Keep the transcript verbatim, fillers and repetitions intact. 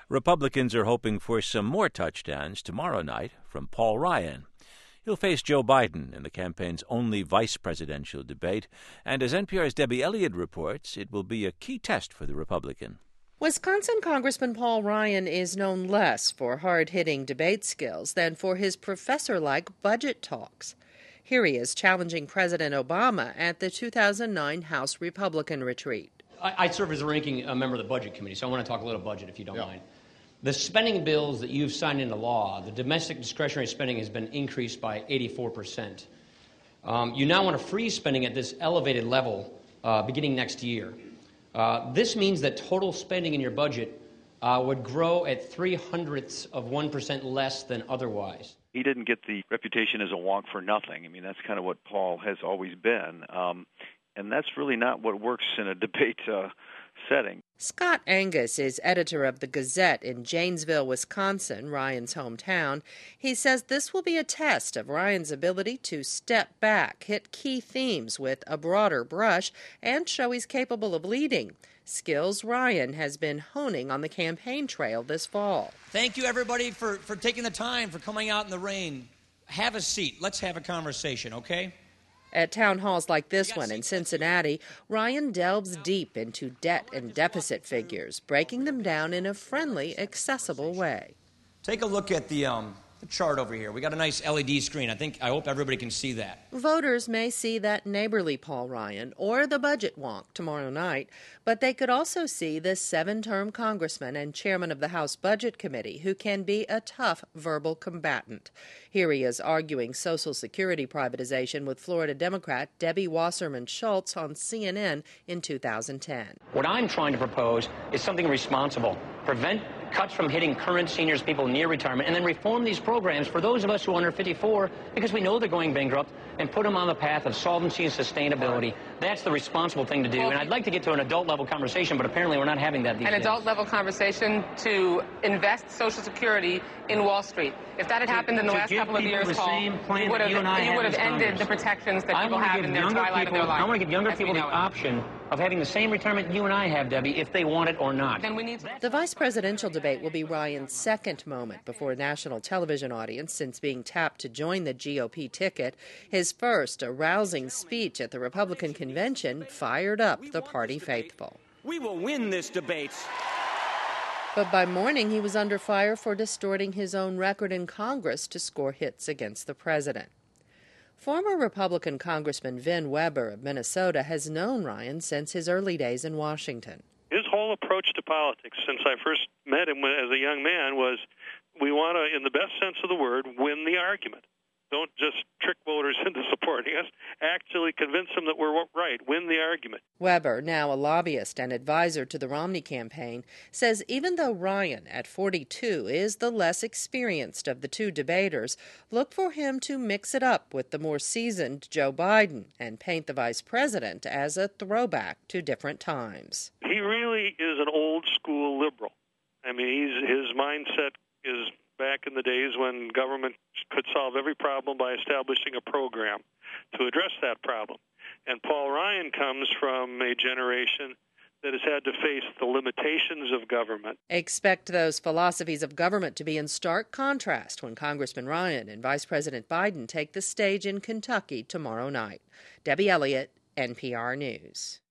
Republicans are hoping for some more touchdowns tomorrow night from Paul Ryan. He'll face Joe Biden in the campaign's only vice presidential debate, and as N P R's Debbie Elliott reports, it will be a key test for the Republican. Wisconsin Congressman Paul Ryan is known less for hard-hitting debate skills than for his professor-like budget talks. Here he is challenging President Obama at the two thousand nine House Republican retreat. I, I serve as a ranking uh, member of the Budget Committee, so I want to talk a little budget, if you don't yeah. mind. The spending bills that you've signed into law, the domestic discretionary spending has been increased by eighty-four percent. Um, you now want to freeze spending at this elevated level uh, beginning next year. Uh, this means that total spending in your budget uh, would grow at three hundredths of one percent less than otherwise. He didn't get the reputation as a wonk for nothing. I mean, that's kind of what Paul has always been. Um, and that's really not what works in a debate uh, setting. Scott Angus is editor of the Gazette in Janesville, Wisconsin, Ryan's hometown. He says this will be a test of Ryan's ability to step back, hit key themes with a broader brush, and show he's capable of leading. Skills Ryan has been honing on the campaign trail this fall. Thank you, everybody, for, for taking the time, for coming out in the rain. Have a seat. Let's have a conversation, okay? At town halls like this one in Cincinnati, Ryan delves deep into debt and deficit figures, breaking them down in a friendly, accessible way. Take a look at the um, the chart over here. We got a nice L E D screen. I think, I hope everybody can see that. Voters may see that neighborly Paul Ryan or the budget wonk tomorrow night, but they could also see the seven-term congressman and chairman of the House Budget Committee who can be a tough verbal combatant. Here he is arguing Social Security privatization with Florida Democrat Debbie Wasserman Schultz on C N N in two thousand ten. What I'm trying to propose is something responsible. Prevent cuts from hitting current seniors, people near retirement, and then reform these programs for those of us who are under fifty-four, because we know they're going bankrupt, and put them on the path of solvency and sustainability. That's the responsible thing to do. And I'd like to get to an adult-level conversation, but apparently we're not having that these days. An adult-level conversation to invest Social Security in Wall Street. If that had happened in the last couple of years, Paul, you would have, you would have ended the protections that people have in their twilight of their life. I want to give younger people the option of having the same retirement you and I have, Debbie, if they want it or not. Then we need to... The vice presidential debate will be Ryan's second moment before a national television audience since being tapped to join the G O P ticket. His first, a rousing speech at the Republican convention, fired up the party faithful. We will win this debate. But by morning, he was under fire for distorting his own record in Congress to score hits against the president. Former Republican Congressman Vin Weber of Minnesota has known Ryan since his early days in Washington. His whole approach to politics since I first met him as a young man was, we want to, in the best sense of the word, win the argument. Don't just trick voters into supporting us. Actually convince them that we're right. Win the argument. Weber, now a lobbyist and advisor to the Romney campaign, says even though Ryan, at forty-two, is the less experienced of the two debaters, look for him to mix it up with the more seasoned Joe Biden and paint the vice president as a throwback to different times. He really is an old-school liberal. I mean, he's, his mindset is back in the days when government could solve every problem by establishing a program to address that problem. And Paul Ryan comes from a generation that has had to face the limitations of government. Expect those philosophies of government to be in stark contrast when Congressman Ryan and Vice President Biden take the stage in Kentucky tomorrow night. Debbie Elliott, N P R News.